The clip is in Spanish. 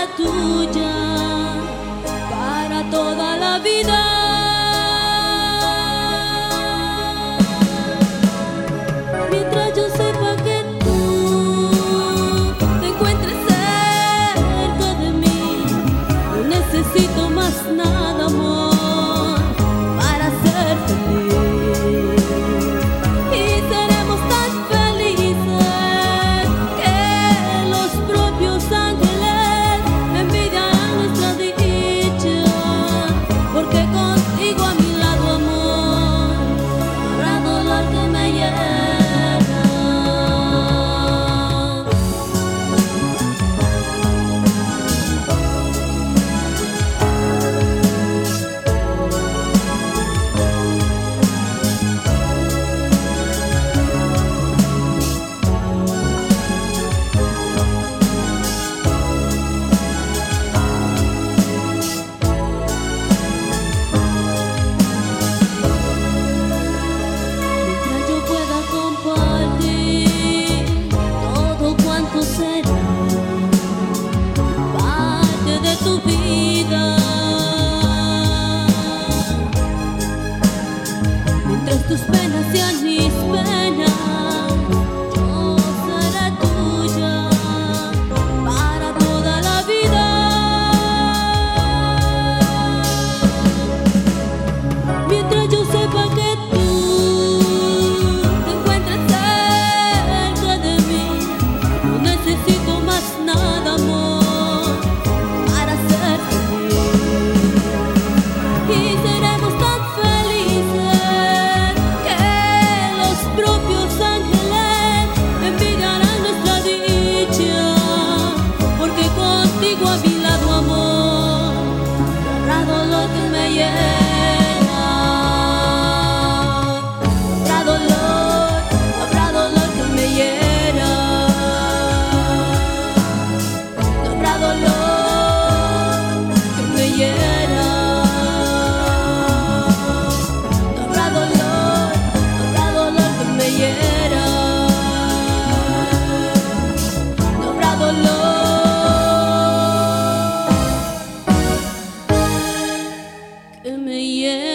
seré tuya para toda la vida. Mientras yo sepa que tú te encuentres cerca de mí, no necesito más nada, amor, para ser feliz. Y seremos tan felices que los propios ángeles envidiarán nuestra dicha, porque contigo a mi lado, amor, habrá dolor que me llena. Tu vida, mientras tus penas sean mis penas, yo seré tuya para toda la vida. Mientras yo sepa que tú te encuentras cerca de mí, no necesito más nada, amor. Contigo a mi lado, amor, habrá dolor que me llena. Habrá dolor que me hiera. No habrá dolor que me hiera. No habrá dolor que me hiera. No habrá dolor que me hiera.